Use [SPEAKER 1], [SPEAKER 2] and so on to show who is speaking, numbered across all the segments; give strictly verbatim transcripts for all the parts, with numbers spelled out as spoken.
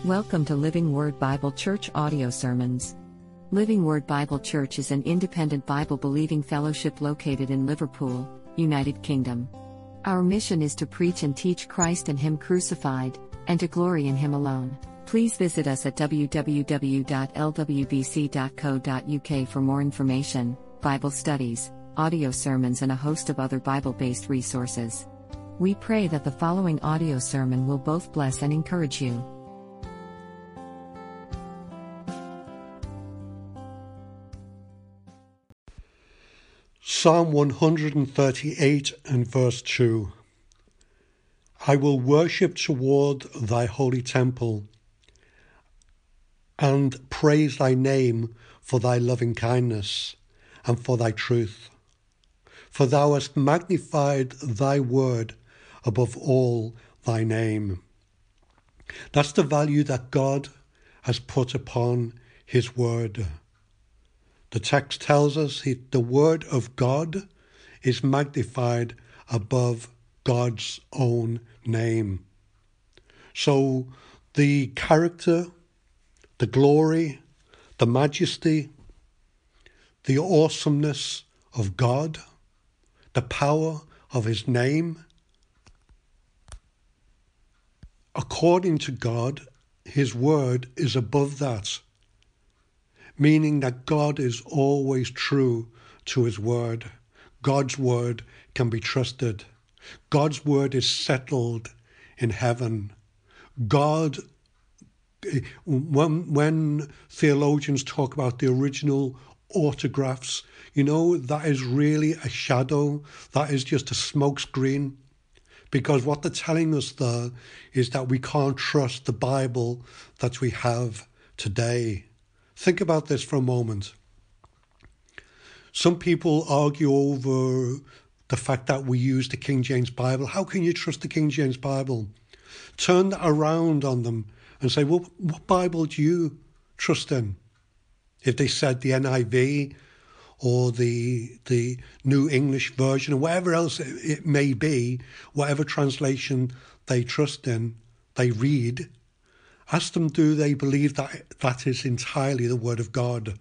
[SPEAKER 1] Welcome to Living Word Bible Church audio sermons. Living Word Bible Church is an independent Bible-believing fellowship located in Liverpool, United Kingdom. Our mission is to preach and teach Christ and Him crucified, and to glory in Him alone. Please visit us at w w w dot l w b c dot co dot u k for more information, Bible studies, audio sermons and a host of other Bible-based resources. We pray that the following audio sermon will both bless and encourage you.
[SPEAKER 2] Psalm one thirty-eight and verse two. I will worship toward thy holy temple and praise thy name for thy loving kindness and for thy truth. For thou hast magnified thy word above all thy name. That's the value that God has put upon his word. The text tells us he, the word of God is magnified above God's own name. So the character, the glory, the majesty, the awesomeness of God, the power of his name, according to God, his word is above that. Meaning that God is always true to his word. God's word can be trusted. God's word is settled in heaven. God, when, when theologians talk about the original autographs, you know, that is really a shadow. That is just a smokescreen. Because what they're telling us there is that we can't trust the Bible that we have today. Think about this for a moment. Some people argue over the fact that we use the King James Bible. How can you trust the King James Bible? Turn that around on them and say, well, what Bible do you trust in? If they said the N I V or the the New English Version or whatever else it may be, whatever translation they trust in, they read, ask them, do they believe that that is entirely the word of God?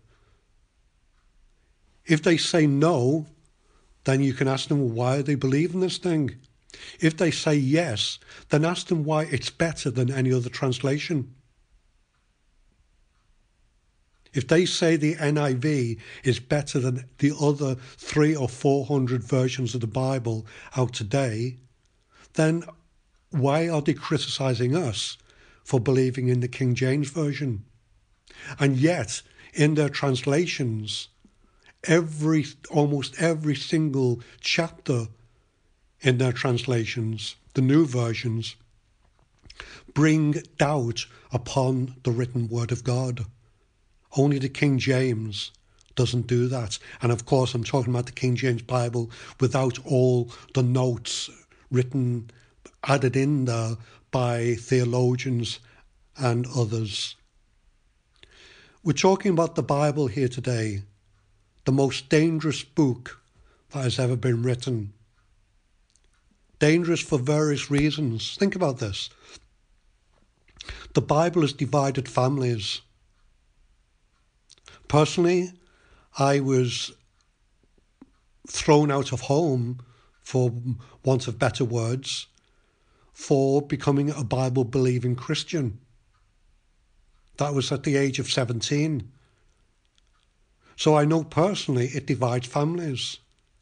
[SPEAKER 2] If they say no, then you can ask them why they believe in this thing. If they say yes, then ask them why it's better than any other translation. If they say the N I V is better than the other three or four hundred versions of the Bible out today, then why are they criticizing us for believing in the King James Version? And yet, in their translations, every almost every single chapter in their translations, the new versions, bring doubt upon the written word of God. Only the King James doesn't do that. And of course, I'm talking about the King James Bible without all the notes written, added in there by theologians and others. We're talking about the Bible here today, the most dangerous book that has ever been written. Dangerous for various reasons. Think about this. The Bible has divided families. Personally, I was thrown out of home, for want of better words, for becoming a Bible-believing Christian. That was at the age of seventeen. So I know personally it divides families.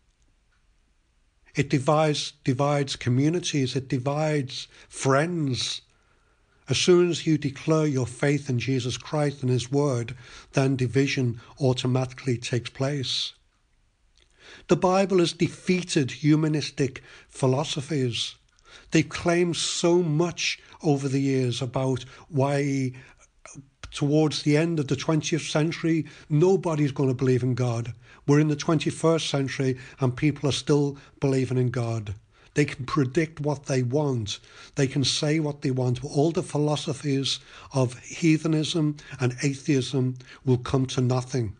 [SPEAKER 2] It divides, divides communities. It divides friends. As soon as you declare your faith in Jesus Christ and his word, then division automatically takes place. The Bible has defeated humanistic philosophies. They've claimed so much over the years about why towards the end of the twentieth century, nobody's going to believe in God. We're in the twenty-first century and people are still believing in God. They can predict what they want. They can say what they want. All the philosophies of heathenism and atheism will come to nothing.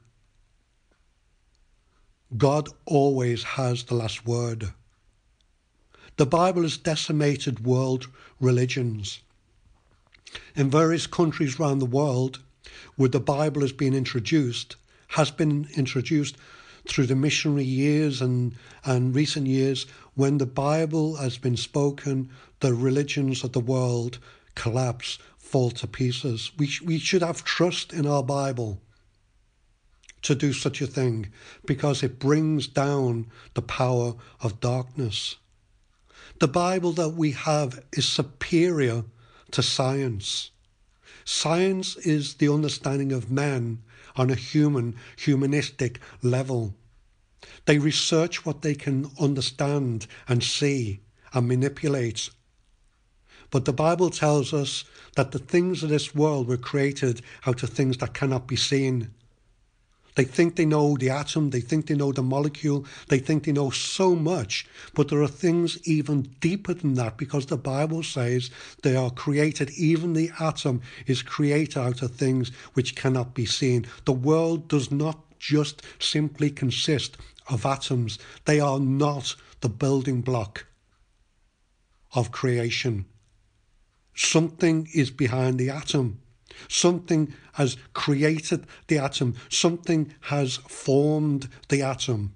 [SPEAKER 2] God always has the last word. The Bible has decimated world religions. In various countries around the world where the Bible has been introduced, has been introduced through the missionary years and, and recent years, when the Bible has been spoken, the religions of the world collapse, fall to pieces. We, sh- we should have trust in our Bible to do such a thing, because it brings down the power of darkness. The Bible that we have is superior to science. Science is the understanding of men on a human, humanistic level. They research what they can understand and see and manipulate. But the Bible tells us that the things of this world were created out of things that cannot be seen. They think they know the atom, they think they know the molecule, they think they know so much, but there are things even deeper than that, because the Bible says they are created, even the atom is created out of things which cannot be seen. The world does not just simply consist of atoms. They are not the building block of creation. Something is behind the atom. Something has created the atom. Something has formed the atom.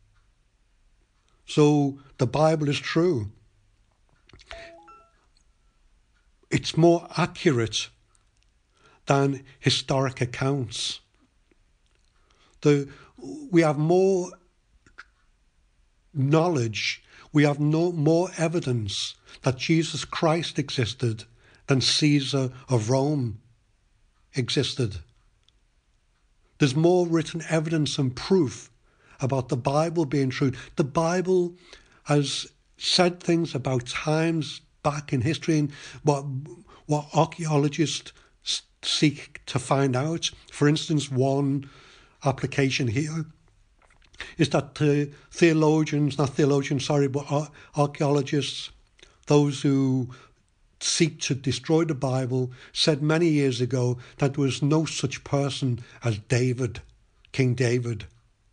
[SPEAKER 2] So the Bible is true. It's more accurate than historic accounts. The, we have more knowledge, we have no more evidence that Jesus Christ existed than Caesar of Rome existed. There's more written evidence and proof about the Bible being true. The Bible has said things about times back in history and what, what archaeologists seek to find out. For instance, one application here is that the theologians, not theologians, sorry, but archaeologists, those who seek to destroy the Bible, said many years ago that there was no such person as David, King David.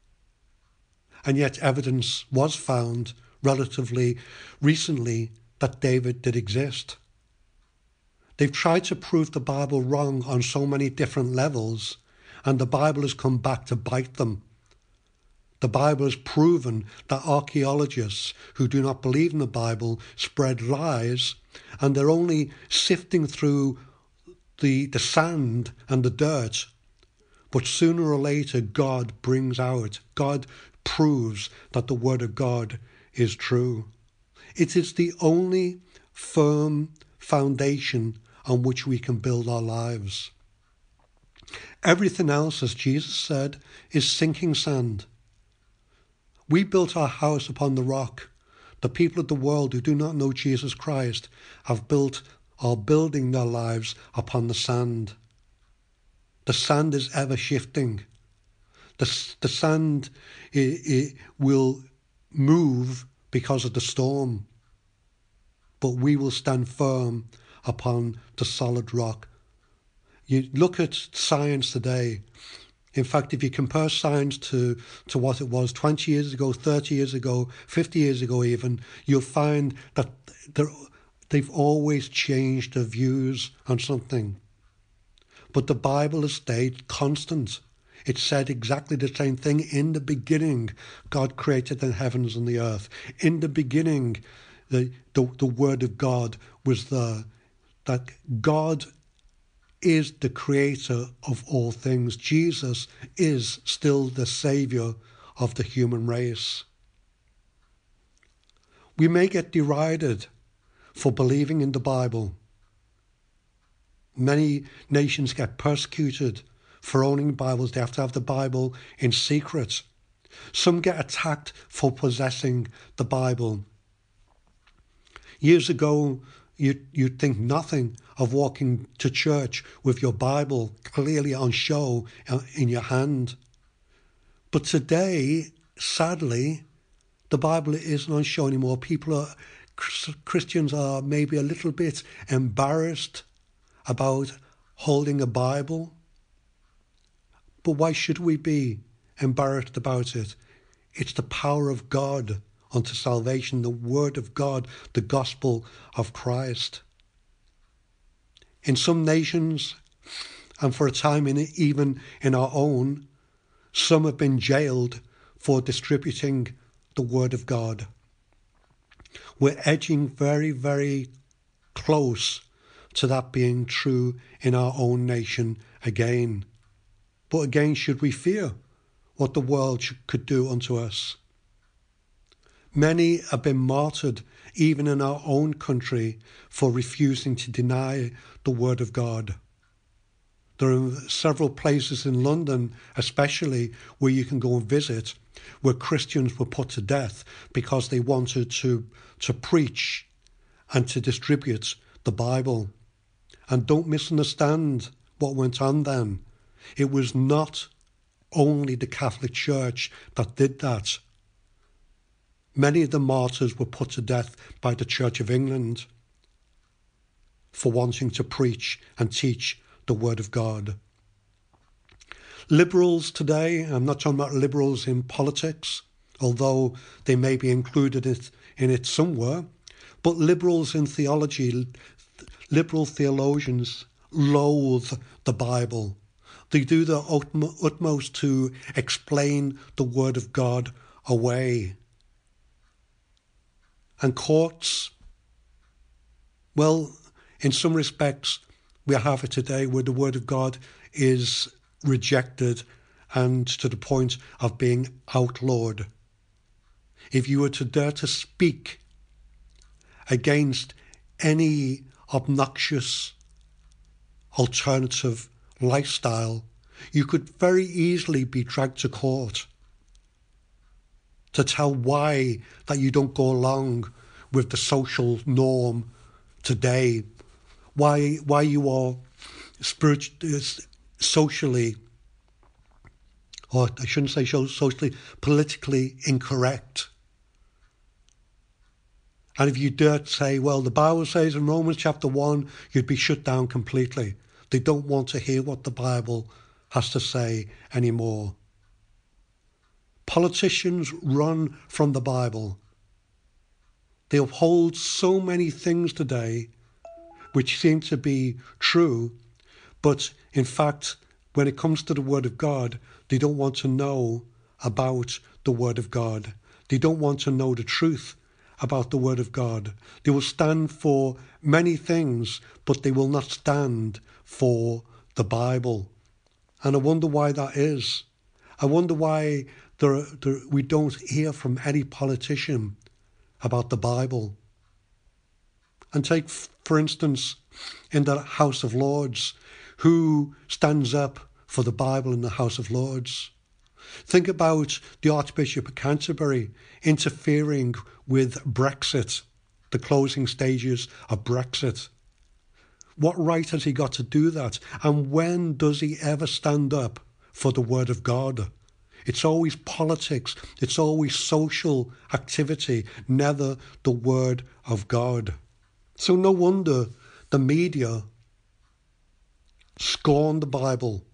[SPEAKER 2] And yet evidence was found relatively recently that David did exist. They've tried to prove the Bible wrong on so many different levels, and the Bible has come back to bite them. The Bible has proven that archaeologists who do not believe in the Bible spread lies, and they're only sifting through the, the sand and the dirt. But sooner or later, God brings out, God proves that the Word of God is true. It is the only firm foundation on which we can build our lives. Everything else, as Jesus said, is sinking sand. We built our house upon the rock. The people of the world who do not know Jesus Christ have built, are building their lives upon the sand. The sand is ever shifting. The, the sand it, it will move because of the storm. But we will stand firm upon the solid rock. You look at science today. In fact, if you compare science to, to what it was twenty years ago, thirty years ago, fifty years ago even, you'll find that they've always changed their views on something. But the Bible has stayed constant. It said exactly the same thing. In the beginning, God created the heavens and the earth. In the beginning, the, the, the Word of God was there. That God is the creator of all things. Jesus is still the saviour of the human race. We may get derided for believing in the Bible. Many nations get persecuted for owning Bibles. They have to have the Bible in secret. Some get attacked for possessing the Bible. Years ago, you, you'd think nothing of walking to church with your Bible clearly on show in your hand. But today, sadly, the Bible isn't on show anymore. People are, Christians are maybe a little bit embarrassed about holding a Bible. But why should we be embarrassed about it? It's the power of God unto salvation, the Word of God, the gospel of Christ. In some nations, and for a time in even in our own, some have been jailed for distributing the Word of God. We're edging very, very close to that being true in our own nation again. But again, should we fear what the world could do unto us? Many have been martyred even in our own country for refusing to deny the Word of God. There are several places in London, especially, where you can go and visit, where Christians were put to death because they wanted to, to preach and to distribute the Bible. And don't misunderstand what went on then. It was not only the Catholic Church that did that. Many of the martyrs were put to death by the Church of England for wanting to preach and teach the Word of God. Liberals today, I'm not talking about liberals in politics, although they may be included in it, in it somewhere, but liberals in theology, liberal theologians loathe the Bible. They do their utmost to explain the Word of God away. And courts, well, in some respects, we have it today where the Word of God is rejected and to the point of being outlawed. If you were to dare to speak against any obnoxious alternative lifestyle, you could very easily be dragged to court to tell why that you don't go along with the social norm today, why why you are spiritually, socially, or I shouldn't say socially, politically incorrect. And if you dare to say, well, the Bible says in Romans chapter one, you'd be shut down completely. They don't want to hear what the Bible has to say anymore. Politicians run from the Bible. They uphold so many things today which seem to be true, but in fact, when it comes to the Word of God, they don't want to know about the Word of God. They don't want to know the truth about the Word of God. They will stand for many things, but they will not stand for the Bible. And I wonder why that is. I wonder why there, there, we don't hear from any politician about the Bible. And take, for instance, in the House of Lords, who stands up for the Bible in the House of Lords? Think about the Archbishop of Canterbury interfering with Brexit, the closing stages of Brexit. What right has he got to do that? And when does he ever stand up for the Word of God? It's always politics. It's always social activity, never the Word of God. So no wonder the media scorn the Bible.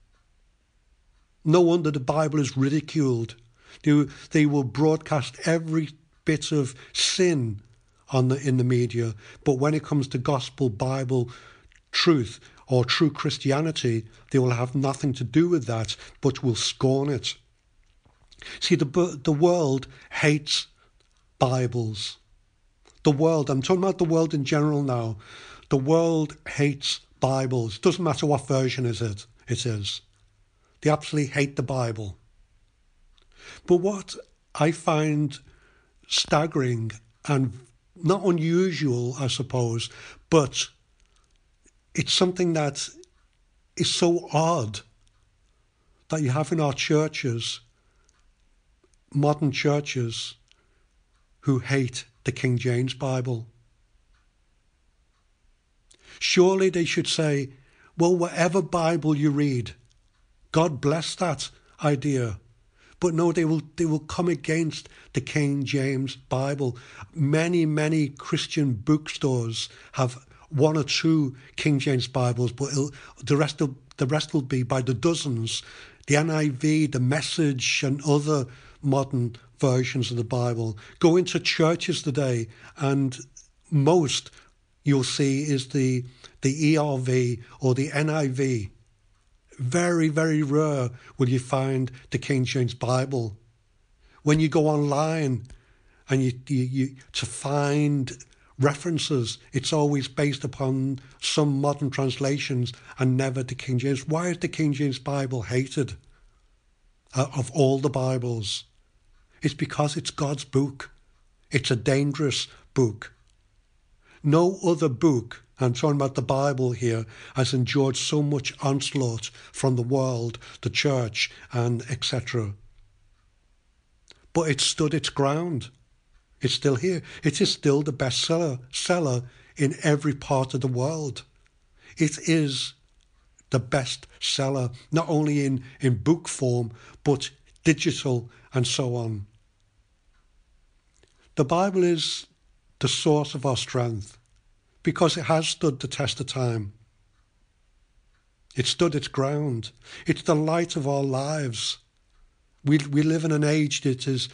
[SPEAKER 2] No wonder the Bible is ridiculed. They, they will broadcast every bit of sin on the, in the media, but when it comes to gospel Bible truth or true Christianity, they will have nothing to do with that, but will scorn it. See, the, the world hates Bibles. The world, I'm talking about the world in general now, the world hates Bibles. It doesn't matter what version is it, it is. They absolutely hate the Bible. But what I find staggering and not unusual, I suppose, but it's something that is so odd that you have in our churches, modern churches, who hate the King James Bible. Surely they should say, well, whatever Bible you read, God bless that idea. But no, they will they will come against the King James Bible. Many, many Christian bookstores have one or two King James Bibles, but the rest will, the rest will be by the dozens. The N I V, the Message, and other modern versions of the Bible. Go into churches today, and most you'll see is the, the E R V or the N I V. Very, very rare will you find the King James Bible. When you go online and you, you, you to find references, it's always based upon some modern translations and never the King James. Why is the King James Bible hated uh, of all the Bibles? It's because it's God's book. It's a dangerous book. No other book, I'm talking about the Bible here, has endured so much onslaught from the world, the church, and et cetera. But it stood its ground. It's still here. It is still the bestseller seller in every part of the world. It is the best seller, not only in, in book form, but digital and so on. The Bible is the source of our strength because it has stood the test of time. It stood its ground. It's the light of our lives. We, we live in an age that is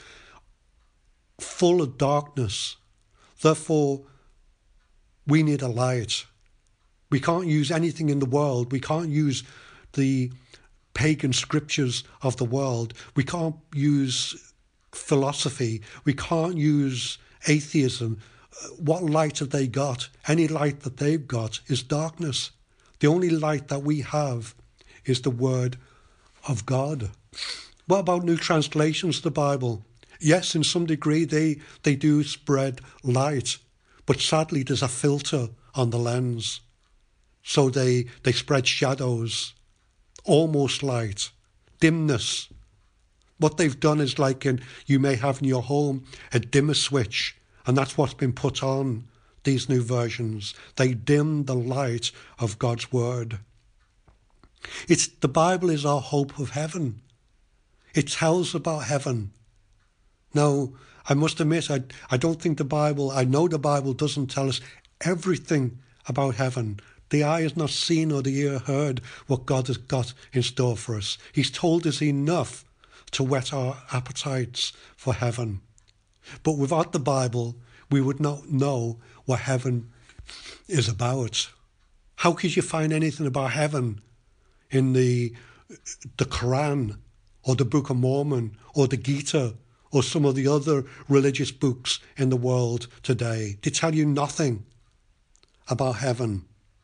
[SPEAKER 2] full of darkness. Therefore, we need a light. We can't use anything in the world. We can't use the pagan scriptures of the world. We can't use philosophy. We can't use atheism. What light have they got? Any light that they've got is darkness. The only light that we have is the word of God. What about new translations of the Bible? Yes, in some degree they, they do spread light, but sadly there's a filter on the lens. So they, they spread shadows, almost light, dimness. What they've done is like in, you may have in your home a dimmer switch, and that's what's been put on these new versions. They dim the light of God's word. It's, the Bible is our hope of heaven. It tells about heaven. Now, I must admit, I, I don't think the Bible, I know the Bible doesn't tell us everything about heaven. The eye has not seen or the ear heard what God has got in store for us. He's told us enough to whet our appetites for heaven. But without the Bible, we would not know what heaven is about. How could you find anything about heaven in the, the Quran or the Book of Mormon or the Gita or some of the other religious books in the world today? They tell you nothing about heaven.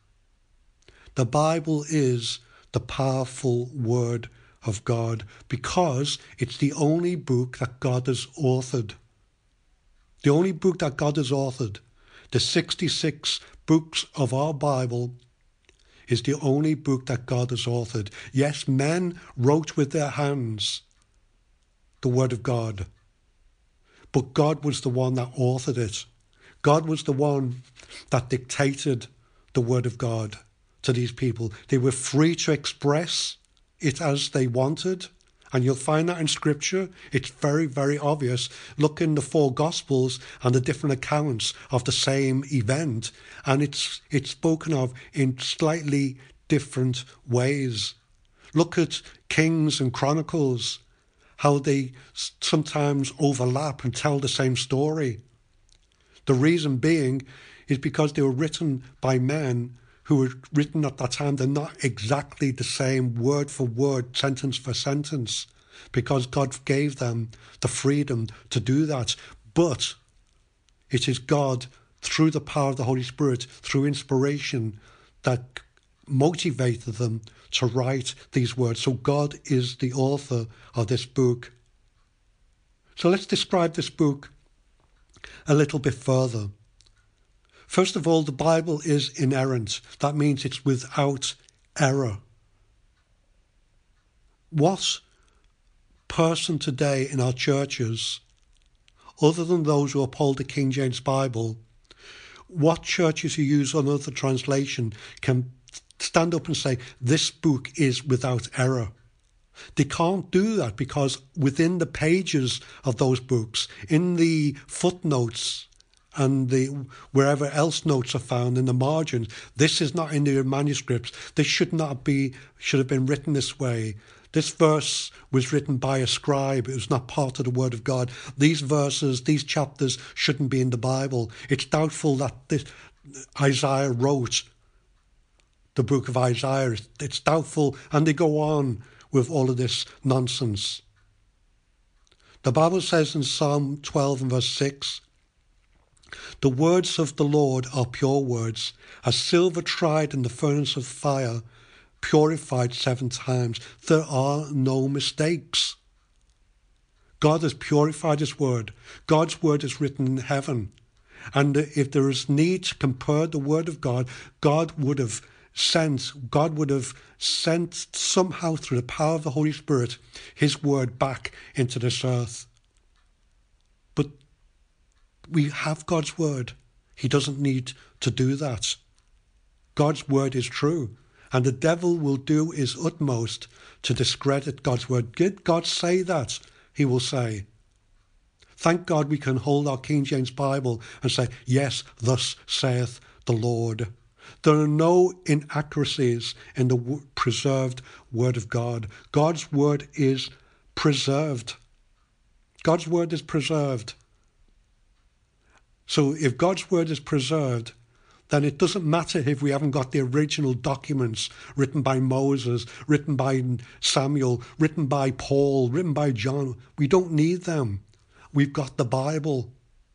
[SPEAKER 2] The Bible is the powerful word of God because it's the only book that God has authored. The only book that God has authored, the sixty-six books of our Bible, is the only book that God has authored. Yes, men wrote with their hands the word of God, but God was the one that authored it. God was the one that dictated the word of God to these people. They were free to express it as they wanted. And you'll find that in Scripture. It's very, very obvious. Look in the four Gospels and the different accounts of the same event. And it's it's spoken of in slightly different ways. Look at Kings and Chronicles, how they sometimes overlap and tell the same story. The reason being is because they were written by men who were written at that time. They're not exactly the same word for word, sentence for sentence, because God gave them the freedom to do that. But it is God, through the power of the Holy Spirit, through inspiration, that motivated them to write these words. So God is the author of this book. So let's describe this book a little bit further. First of all, the Bible is inerrant. That means it's without error. What person today in our churches, other than those who uphold the King James Bible, what churches who use another translation can stand up and say, this book is without error? They can't do that because within the pages of those books, in the footnotes, and the wherever else notes are found in the margins, this is not in the manuscripts. This should not be, should have been written this way. This verse was written by a scribe. It was not part of the word of God. These verses, these chapters shouldn't be in the Bible. It's doubtful that this, Isaiah wrote the book of Isaiah. It's doubtful, and they go on with all of this nonsense. The Bible says in Psalm twelve and verse six, "The words of the Lord are pure words, as silver tried in the furnace of fire, purified seven times." There are no mistakes. God has purified his word. God's word is written in heaven. And if there is need to compare the word of God, God would have sent, God would have sent somehow through the power of the Holy Spirit, his word back into this earth. But we have God's word. He doesn't need to do that. God's word is true. And the devil will do his utmost to discredit God's word. Did God say that? He will say. Thank God we can hold our King James Bible and say, yes, thus saith the Lord. There are no inaccuracies in the preserved word of God. God's word is preserved. God's word is preserved. So if God's word is preserved, then it doesn't matter if we haven't got the original documents written by Moses, written by Samuel, written by Paul, written by John. We don't need them. We've got the Bible.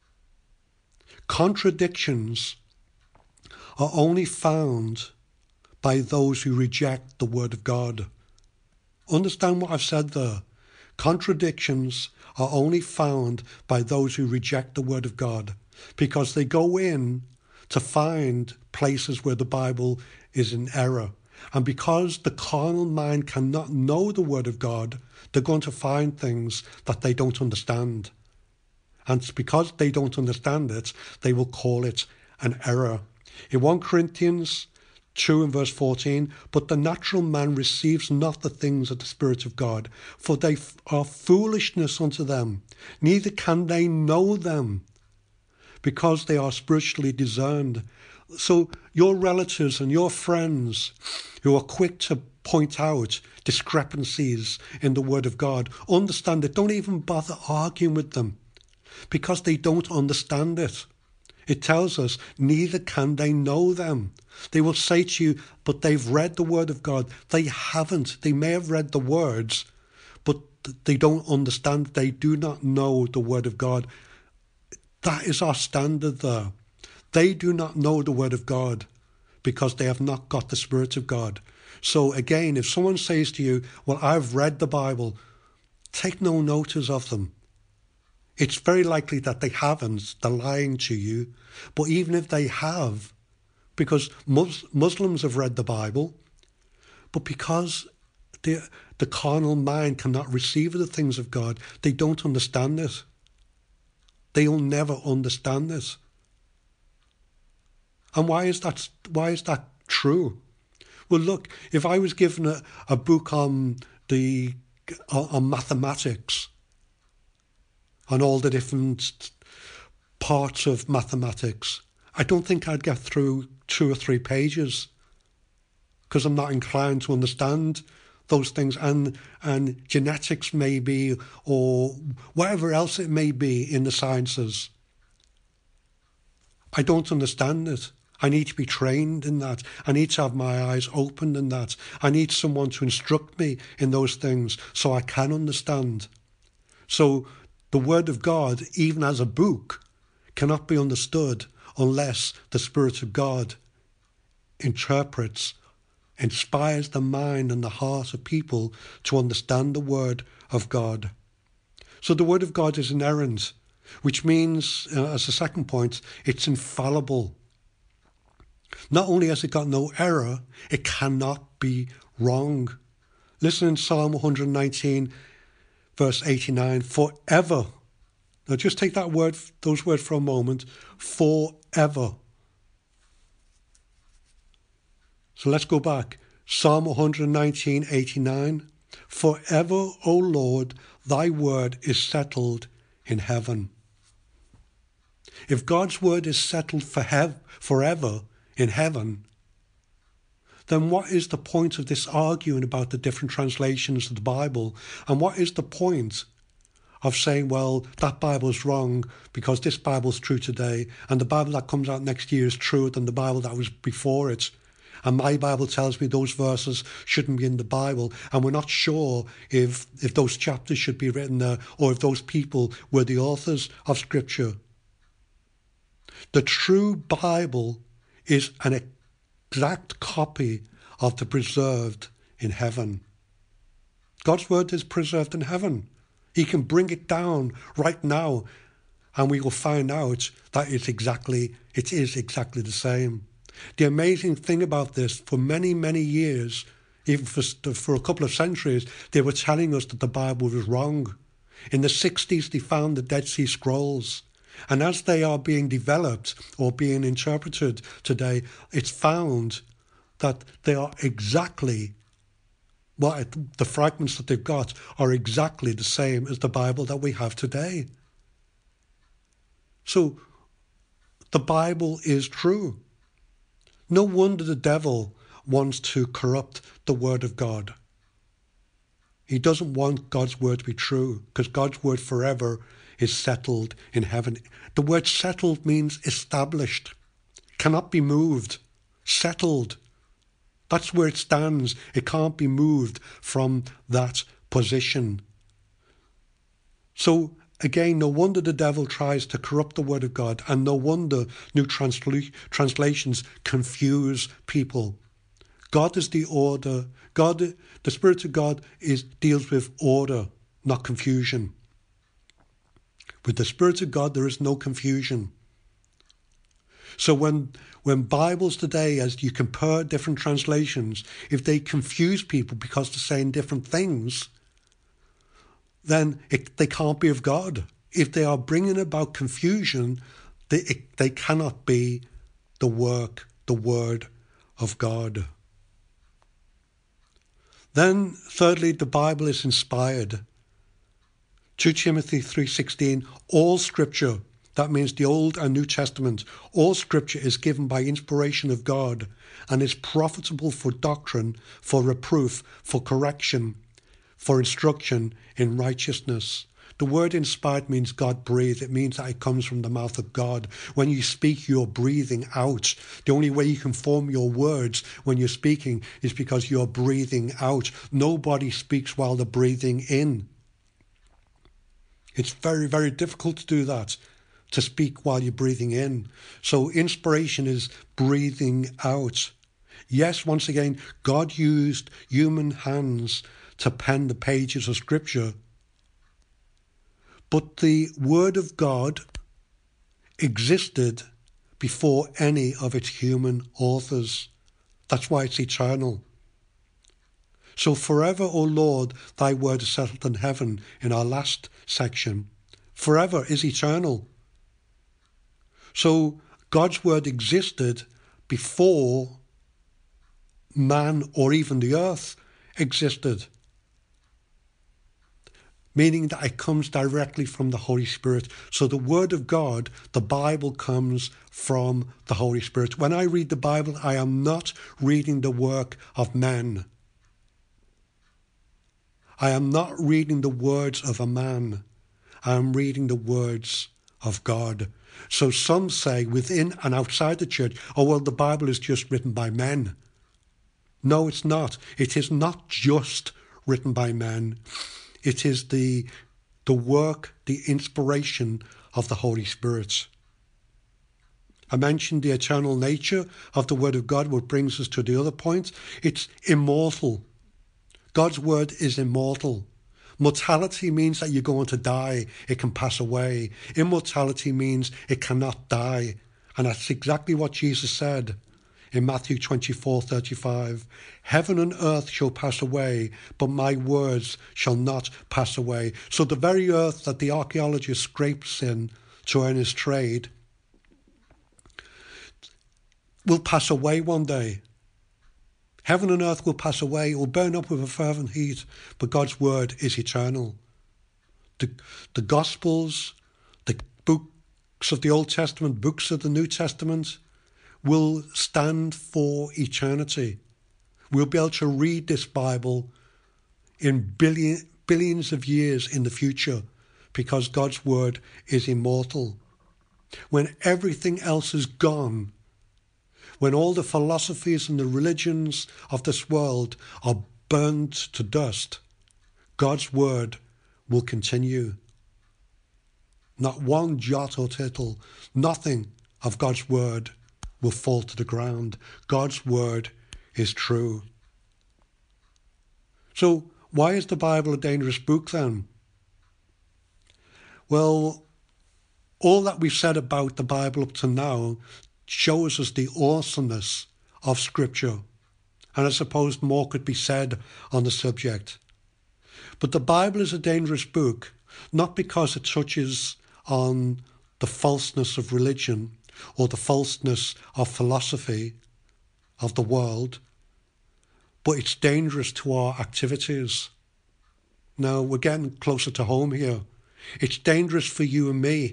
[SPEAKER 2] Contradictions are only found by those who reject the word of God. Understand what I've said there. Contradictions are only found by those who reject the word of God, because they go in to find places where the Bible is in error. And because the carnal mind cannot know the word of God, they're going to find things that they don't understand. And it's because they don't understand it, they will call it an error. In First Corinthians two and verse fourteen, "But the natural man receives not the things of the Spirit of God, for they are foolishness unto them, neither can they know them, because they are spiritually discerned." So your relatives and your friends who are quick to point out discrepancies in the word of God, understand it. Don't even bother arguing with them, because they don't understand it. It tells us, neither can they know them. They will say to you, but they've read the word of God. They haven't. They may have read the words, but they don't understand. They do not know the word of God. That is our standard there. They do not know the word of God because they have not got the Spirit of God. So again, if someone says to you, well, I've read the Bible, take no notice of them. It's very likely that they haven't. They're lying to you. But even if they have, because Mus- Muslims have read the Bible, but because the, the carnal mind cannot receive the things of God, they don't understand it. They will never understand it. And why is that, why is that true? Well, look, if I was given a, a book on the on mathematics, on all the different parts of mathematics, I don't think I'd get through two or three pages, because I'm not inclined to understand those things, and and genetics maybe, or whatever else it may be in the sciences. I don't understand it. I need to be trained in that. I need to have my eyes opened in that. I need someone to instruct me in those things so I can understand. So the Word of God, even as a book, cannot be understood unless the Spirit of God interprets, inspires the mind and the heart of people to understand the Word of God. So the Word of God is inerrant, which means, uh, as a second point, it's infallible. Not only has it got no error, it cannot be wrong. Listen in Psalm one nineteen, verse eighty-nine, forever. Now just take that word, those words for a moment, forever. So let's go back. Psalm one nineteen, eighty-nine, forever, O Lord, thy word is settled in heaven. If God's word is settled for hev- forever in heaven, then what is the point of this arguing about the different translations of the Bible? And what is the point of saying, well, that Bible's wrong because this Bible's true today, and the Bible that comes out next year is truer than the Bible that was before it. And my Bible tells me those verses shouldn't be in the Bible, and we're not sure if, if those chapters should be written there or if those people were the authors of Scripture. The true Bible is an exact copy of the preserved in heaven. God's word is preserved in heaven. He can bring it down right now, and we will find out that it's exactly, it is exactly the same. The amazing thing about this, for many, many years, even for, for a couple of centuries, they were telling us that the Bible was wrong. In the sixties, they found the Dead Sea Scrolls. And as they are being developed or being interpreted today, it's found that they are exactly, well, the fragments that they've got are exactly the same as the Bible that we have today. So the Bible is true. No wonder the devil wants to corrupt the word of God. He doesn't want God's word to be true, because God's word forever is settled in heaven. The word settled means established, cannot be moved, settled. That's where it stands. It can't be moved from that position. So again, no wonder the devil tries to corrupt the word of God, and no wonder new transla- translations confuse people. God is the order. God, the Spirit of God is deals with order, not confusion. With the Spirit of God, there is no confusion. So when when Bibles today, as you compare different translations, if they confuse people because they're saying different things, then it, they can't be of God. If they are bringing about confusion, they, it, they cannot be the work, the word of God. Then, thirdly, the Bible is inspired. Second Timothy three sixteen, all Scripture, that means the Old and New Testament, all Scripture is given by inspiration of God and is profitable for doctrine, for reproof, for correction, for instruction in righteousness. The word inspired means God breathed. It means that it comes from the mouth of God. When you speak, you're breathing out. The only way you can form your words when you're speaking is because you're breathing out. Nobody speaks while they're breathing in. It's very, very difficult to do that, to speak while you're breathing in. So inspiration is breathing out. Yes, once again, God used human hands to pen the pages of Scripture. But the Word of God existed before any of its human authors. That's why it's eternal. So forever, O Lord, thy word is settled in heaven, in our last section. Forever is eternal. So God's word existed before man or even the earth existed. Meaning that it comes directly from the Holy Spirit. So the Word of God, the Bible, comes from the Holy Spirit. When I read the Bible, I am not reading the work of men. I am not reading the words of a man. I am reading the words of God. So some say within and outside the church, oh, well, the Bible is just written by men. No, it's not. It is not just written by men. It is the, the work, the inspiration of the Holy Spirit. I mentioned the eternal nature of the Word of God, which brings us to the other point. It's immortal. God's Word is immortal. Mortality means that you're going to die. It can pass away. Immortality means it cannot die. And that's exactly what Jesus said in Matthew twenty-four thirty-five. Heaven and earth shall pass away, but my words shall not pass away. So the very earth that the archaeologist scrapes in to earn his trade will pass away one day. Heaven and earth will pass away, it will burn up with a fervent heat, but God's word is eternal. The, the Gospels, the books of the Old Testament, books of the New Testament, will stand for eternity. We'll be able to read this Bible in billion, billions of years in the future. because God's word is immortal. When everything else is gone, when all the philosophies and the religions of this world are burned to dust, God's word will continue. Not one jot or tittle, nothing of God's word will fall to the ground. God's word is true. So why is the Bible a dangerous book then? Well, all that we've said about the Bible up to now shows us the awesomeness of Scripture. And I suppose more could be said on the subject. But the Bible is a dangerous book, not because it touches on the falseness of religion or the falseness of philosophy of the world, but it's dangerous to our activities. Now, we're getting closer to home here. It's dangerous for you and me.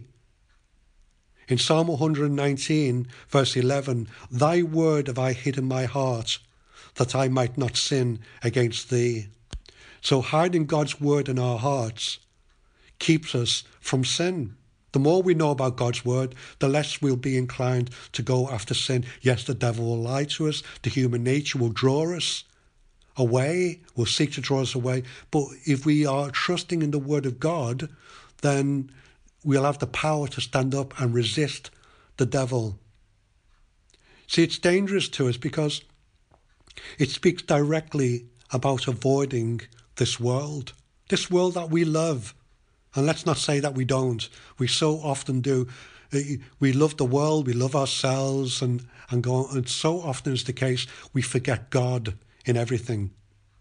[SPEAKER 2] In Psalm one nineteen, verse eleven, "Thy word have I hid in my heart, that I might not sin against thee." So hiding God's word in our hearts keeps us from sin. The more we know about God's word, the less we'll be inclined to go after sin. Yes, the devil will lie to us. The human nature will draw us away, will seek to draw us away. But if we are trusting in the word of God, then we'll have the power to stand up and resist the devil. See, it's dangerous to us because it speaks directly about avoiding this world, this world that we love. And let's not say that we don't. We so often do. We love the world, we love ourselves, and, and go on. And so often is the case, we forget God in everything.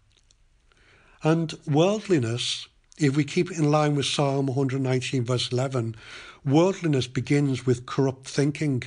[SPEAKER 2] And worldliness, if we keep it in line with Psalm one nineteen, verse eleven, worldliness begins with corrupt thinking.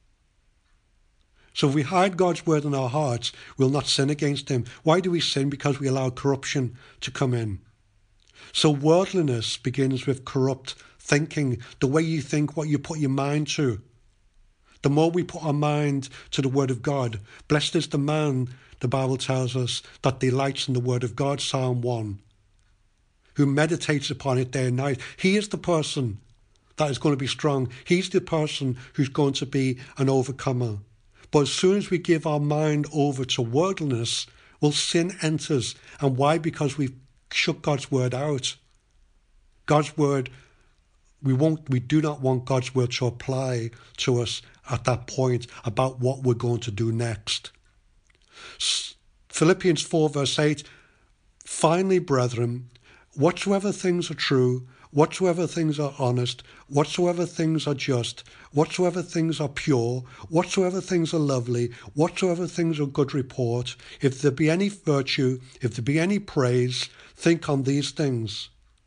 [SPEAKER 2] So if we hide God's word in our hearts, we'll not sin against him. Why do we sin? Because we allow corruption to come in. So worldliness begins with corrupt thinking, the way you think, what you put your mind to. The more we put our mind to the word of God, blessed is the man, the Bible tells us, that delights in the word of God, Psalm one, who meditates upon it day and night. He is the person that is going to be strong. He's the person who's going to be an overcomer. But as soon as we give our mind over to worldliness, well, sin enters. And why? Because we've shut God's word out. God's word, we won't, we do not want God's word to apply to us at that point about what we're going to do next. Philippians four verse eight, "Finally, brethren, whatsoever things are true, whatsoever things are honest, whatsoever things are just, whatsoever things are pure, whatsoever things are lovely, whatsoever things are good report, if there be any virtue, if there be any praise, think on these things."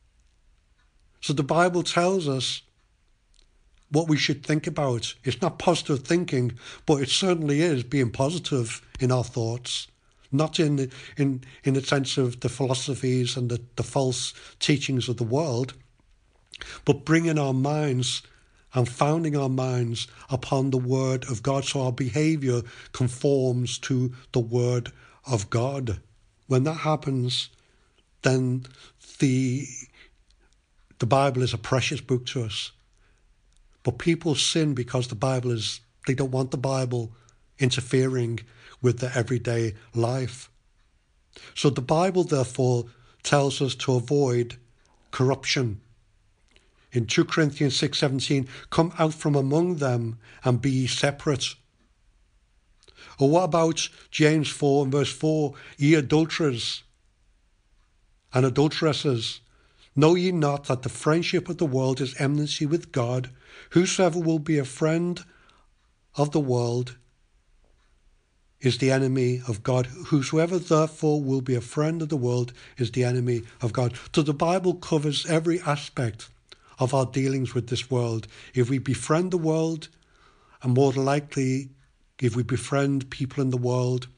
[SPEAKER 2] So the Bible tells us what we should think about. It's not positive thinking, but it certainly is being positive in our thoughts. Not in the, in, in the sense of the philosophies and the, the false teachings of the world, but bringing our minds and founding our minds upon the word of God, so our behaviour conforms to the word of God. When that happens, then the the Bible is a precious book to us. But people sin because the Bible is, they don't want the Bible interfering with their everyday life. So the Bible, therefore, tells us to avoid corruption. In two Corinthians six seventeen, "Come out from among them and be ye separate." Or what about James four and verse four, "Ye adulterers and adulteresses, know ye not that the friendship of the world is enmity with God? Whosoever will be a friend of the world is the enemy of God. Whosoever therefore will be a friend of the world is the enemy of God." So the Bible covers every aspect of our dealings with this world. If we befriend the world, and more than likely, if we befriend people in the world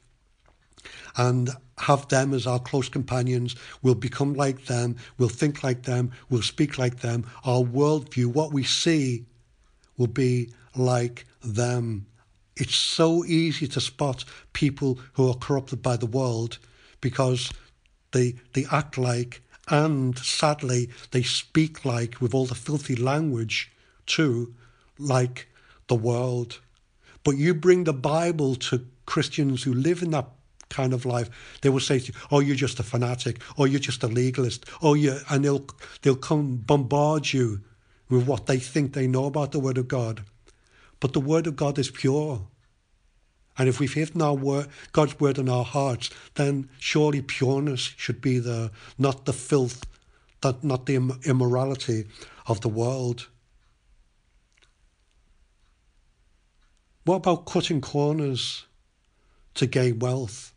[SPEAKER 2] and have them as our close companions, we'll become like them, we'll think like them, we'll speak like them. Our worldview, what we see, will be like them. It's so easy to spot people who are corrupted by the world because they they act like And sadly, they speak like, with all the filthy language too, like the world. But you bring the Bible to Christians who live in that kind of life, they will say to you, oh, you're just a fanatic, or you're just a legalist, oh, you, and they'll, they'll come bombard you with what they think they know about the Word of God. But the Word of God is pure. And if we've hidden our word, God's word in our hearts, then surely pureness should be there, not the filth, that, not the immorality of the world. What about cutting corners to gain wealth?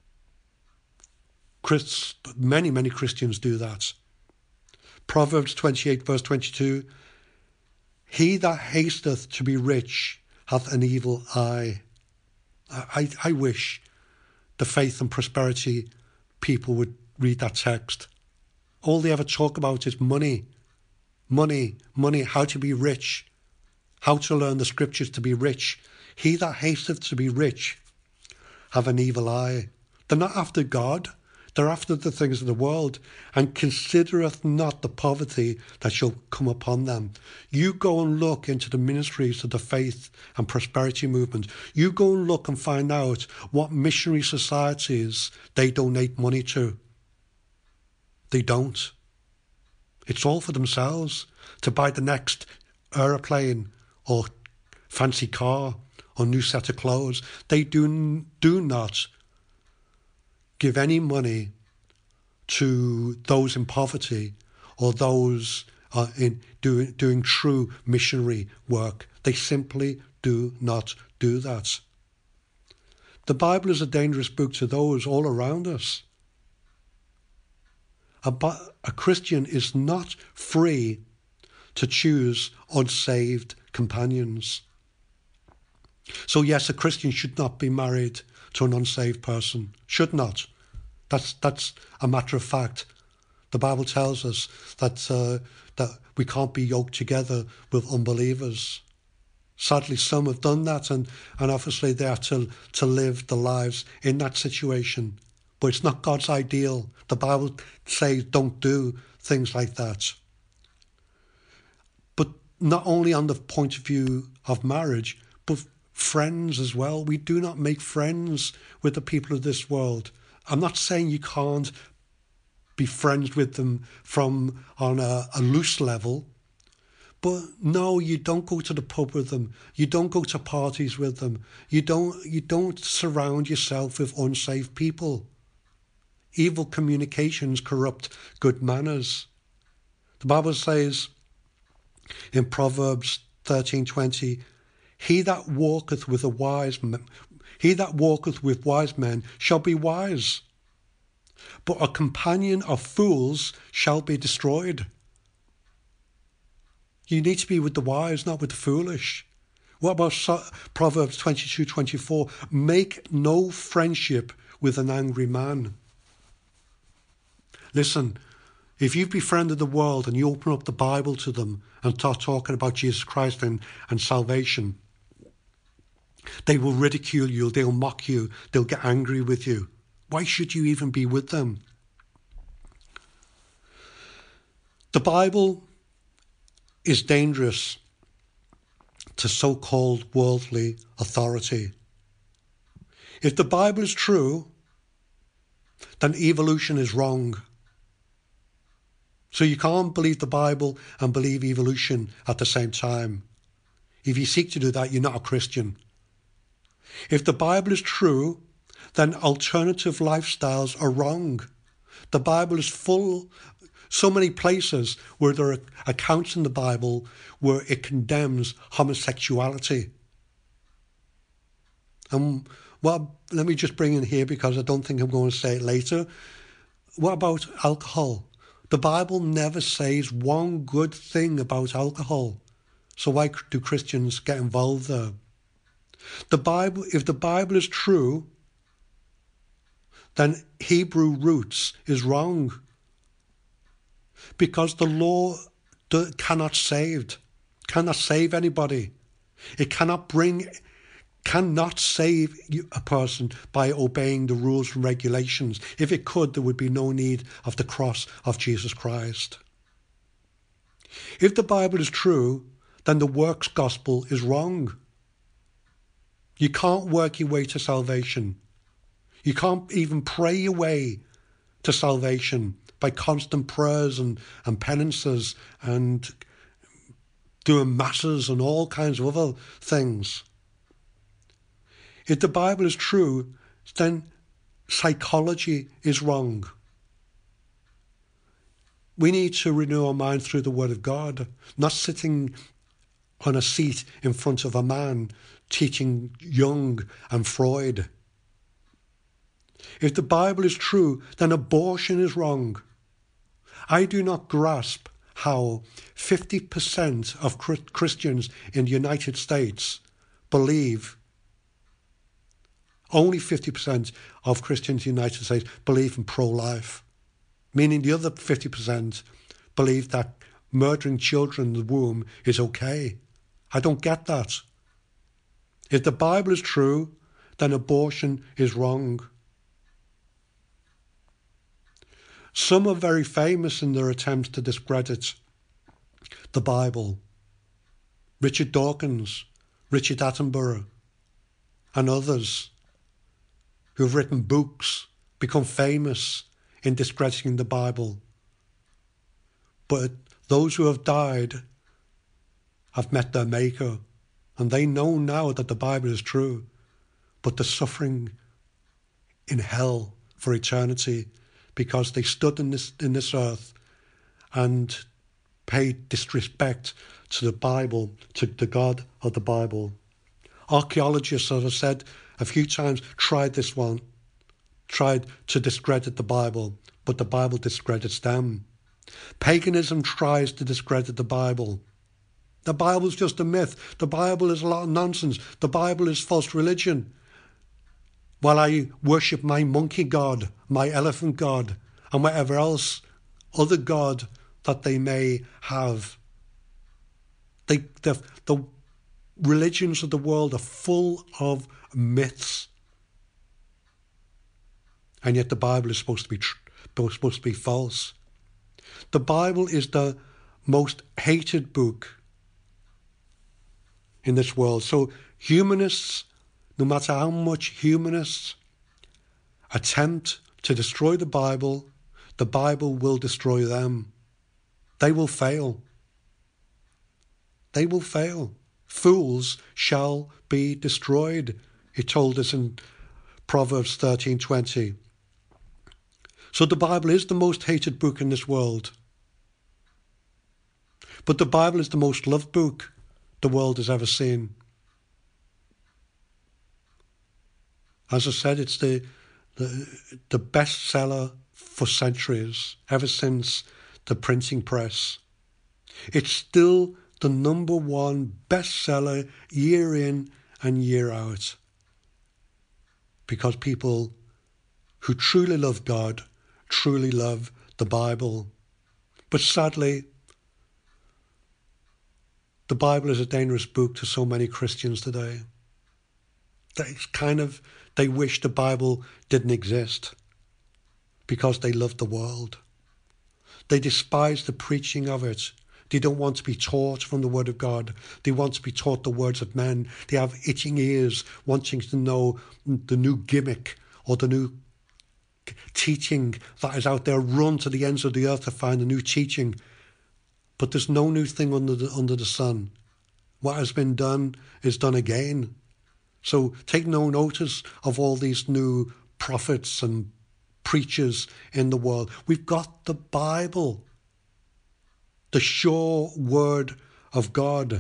[SPEAKER 2] Chris, many, many Christians do that. Proverbs twenty-eight, verse twenty-two, he that hasteth to be rich hath an evil eye. I, I wish the faith and prosperity people would read that text. All they ever talk about is money, money, money, how to be rich, how to learn the scriptures to be rich. He that hasteth to be rich have an evil eye. They're not after God, they're after the things of the world, and considereth not the poverty that shall come upon them. You go and look into the ministries of the faith and prosperity movement. You go and look and find out what missionary societies they donate money to. They don't. It's all for themselves, to buy the next aeroplane or fancy car or new set of clothes. They do, do not give any money to those in poverty or those uh, in doing, doing true missionary work. They simply do not do that. The Bible is a dangerous book to those all around us. A, a Christian is not free to choose unsaved companions. So yes, a Christian should not be married to an unsaved person. Should not. That's that's a matter of fact. The Bible tells us that uh, that we can't be yoked together with unbelievers. Sadly, some have done that, and, and obviously they have to, to live the lives in that situation. But it's not God's ideal. The Bible says don't do things like that. But not only on the point of view of marriage, but friends as well. We do not make friends with the people of this world. I'm not saying you can't be friends with them from on a, a loose level, but no, you don't go to the pub with them. You don't go to parties with them. You don't, you don't surround yourself with unsafe people. Evil communications corrupt good manners. The Bible says in Proverbs thirteen twenty, he that walketh with a wise man, he that walketh with wise men shall be wise, but a companion of fools shall be destroyed. You need to be with the wise, not with the foolish. What about Proverbs twenty-two twenty-four? Make no friendship with an angry man. Listen, if you've befriended the world and you open up the Bible to them and start talking about Jesus Christ and, and salvation, they will ridicule you, they'll mock you, they'll get angry with you. Why should you even be with them? The Bible is dangerous to so-called worldly authority. If the Bible is true, then evolution is wrong. So you can't believe the Bible and believe evolution at the same time. If you seek to do that, you're not a Christian. If the Bible is true, then alternative lifestyles are wrong. The Bible is full, so many places where there are accounts in the Bible where it condemns homosexuality. And well, let me just bring in here, because I don't think I'm going to say it later. What about alcohol? The Bible never says one good thing about alcohol. So why do Christians get involved there? The Bible, if the Bible is true, then Hebrew roots is wrong. Because the law cannot save, cannot save anybody. It cannot bring cannot save a person by obeying the rules and regulations. If it could, there would be no need of the cross of Jesus Christ. If the Bible is true, then the works gospel is wrong. You can't work your way to salvation. You can't even pray your way to salvation by constant prayers and, and penances and doing masses and all kinds of other things. If the Bible is true, then psychology is wrong. We need to renew our mind through the Word of God, not sitting on a seat in front of a man teaching Jung and Freud. If the Bible is true, then abortion is wrong. I do not grasp how fifty percent of Christians in the United States believe, only fifty percent of Christians in the United States believe in pro-life, meaning the other fifty percent believe that murdering children in the womb is okay. I don't get that. If the Bible is true, then abortion is wrong. Some are very famous in their attempts to discredit the Bible. Richard Dawkins, Richard Attenborough, and others who've written books, become famous in discrediting the Bible. But those who have died have met their Maker, and they know now that the Bible is true, but they're suffering in hell for eternity because they stood in this in this earth and paid disrespect to the Bible, to the God of the Bible. Archaeologists, as I said a few times, tried this one, tried to discredit the Bible, but the Bible discredits them. Paganism tries to discredit the Bible. The Bible is just a myth. The Bible is a lot of nonsense. The Bible is false religion. While I worship my monkey god, my elephant god, and whatever else other god that they may have. They, the, the religions of the world are full of myths. And yet the Bible is supposed to be tr- supposed to be false. The Bible is the most hated book in this world. So humanists, no matter how much humanists attempt to destroy the Bible, the Bible will destroy them. They will fail. They will fail. Fools shall be destroyed, it told us in Proverbs thirteen twenty. So the Bible is the most hated book in this world. But the Bible is the most loved book the world has ever seen. As I said, it's the, the, the bestseller for centuries, ever since the printing press. It's still the number one bestseller year in and year out. Because people who truly love God truly love the Bible. But sadly, the Bible is a dangerous book to so many Christians today. They kind of, they wish the Bible didn't exist because they love the world. They despise the preaching of it. They don't want to be taught from the Word of God. They want to be taught the words of men. They have itching ears wanting to know the new gimmick or the new teaching that is out there. Run to the ends of the earth to find a new teaching. But there's no new thing under the, under the sun. What has been done is done again. So take no notice of all these new prophets and preachers in the world. We've got the Bible, the sure word of God.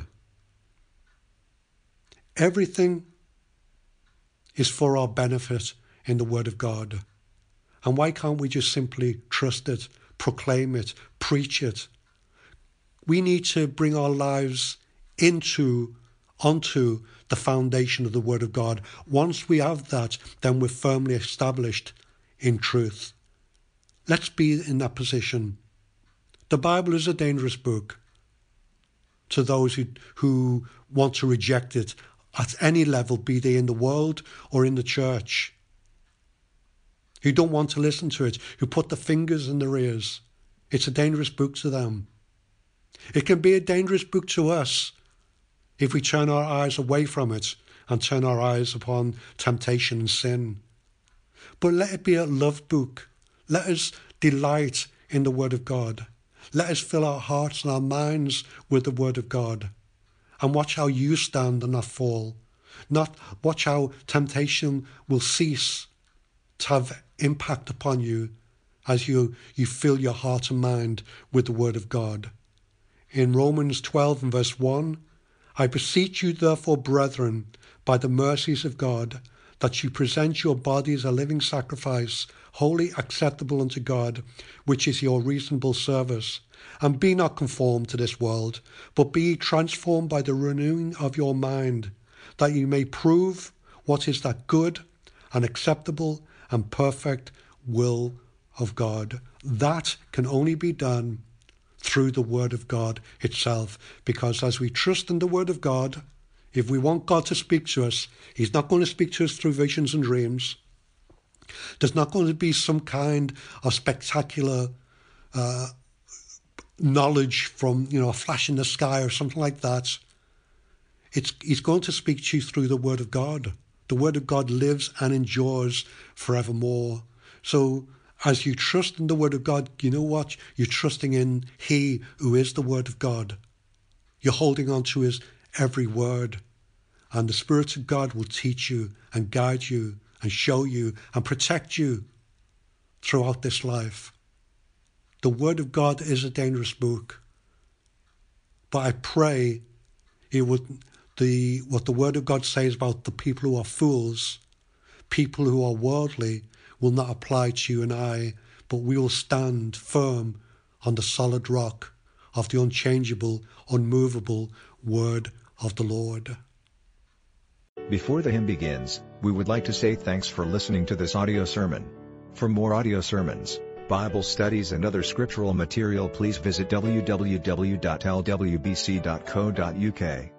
[SPEAKER 2] Everything is for our benefit in the word of God. And why can't we just simply trust it, proclaim it, preach it? We need to bring our lives into, onto the foundation of the Word of God. Once we have that, then we're firmly established in truth. Let's be in that position. The Bible is a dangerous book to those who, who want to reject it at any level, be they in the world or in the church, who don't want to listen to it, who put the fingers in their ears. It's a dangerous book to them. It can be a dangerous book to us if we turn our eyes away from it and turn our eyes upon temptation and sin. But let it be a love book. Let us delight in the Word of God. Let us fill our hearts and our minds with the Word of God. And watch how you stand and not fall. Not watch how temptation will cease to have impact upon you as you, you fill your heart and mind with the Word of God. In Romans twelve and verse one, I beseech you therefore, brethren, by the mercies of God, that you present your bodies a living sacrifice, wholly acceptable unto God, which is your reasonable service. And be not conformed to this world, but be transformed by the renewing of your mind, that you may prove what is that good and acceptable and perfect will of God. That can only be done through the Word of God itself, because as we trust in the Word of God, if we want God to speak to us, he's not going to speak to us through visions and dreams. There's not going to be some kind of spectacular uh, knowledge from, you know, a flash in the sky or something like that. It's, he's going to speak to you through the Word of God. The Word of God lives and endures forevermore. So as you trust in the Word of God, you know what? You're trusting in he who is the Word of God. You're holding on to his every word. And the Spirit of God will teach you and guide you and show you and protect you throughout this life. The Word of God is a dangerous book. But I pray it would, the what the Word of God says about the people who are fools, people who are worldly, will not apply to you and I, but we will stand firm on the solid rock of the unchangeable, unmovable Word of the Lord.
[SPEAKER 3] Before the hymn begins, we would like to say thanks for listening to this audio sermon. For more audio sermons, Bible studies and other scriptural material, please visit w w w dot l w b c dot co dot u k.